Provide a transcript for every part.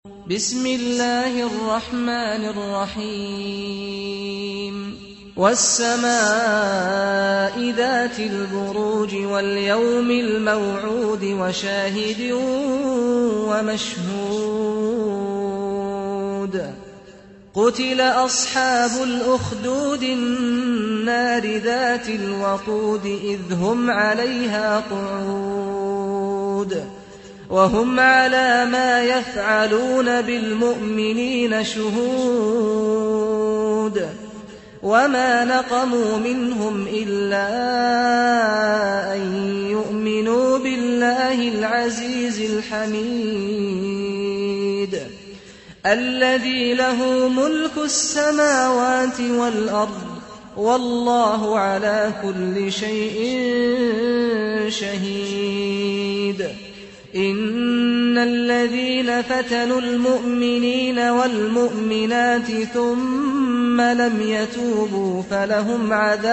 بسم الله الرحمن الرحيم والسماء ذات البروج واليوم الموعود وشاهد ومشهود قتل أصحاب الأخدود النار ذات الوقود إذ هم عليها قعود وهم على ما يفعلون بالمؤمنين شهود وما نقموا منهم إلا أن يؤمنوا بالله العزيز الحميد الذي له ملك السماوات والأرض والله على كل شيء شهيد إن الذين فتنوا المؤمنين والمؤمنات ثم لم يتوبوا فلهم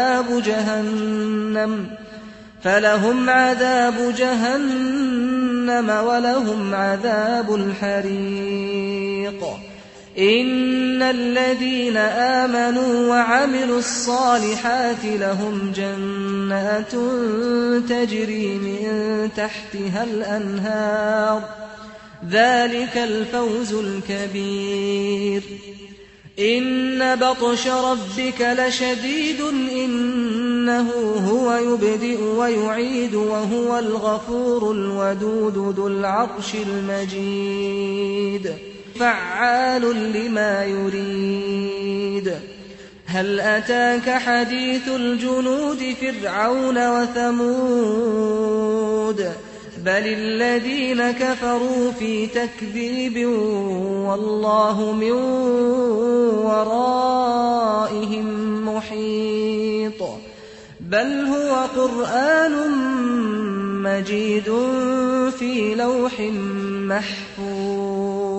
عذاب جهنم ولهم عذاب الحريق إن الذين آمنوا وعملوا الصالحات لهم جنات تجري من تحتها الأنهار ذلك الفوز الكبير إن بطش ربك لشديد إنه هو يبدئ ويعيد وهو الغفور الودود ذو العرش المجيد فعال لما يريد هل أتاك حديث الجنود فرعون وثمود بل الذين كفروا في تكذيب والله من ورائهم محيط بل هو قرآن مجيد في لوح محفوظ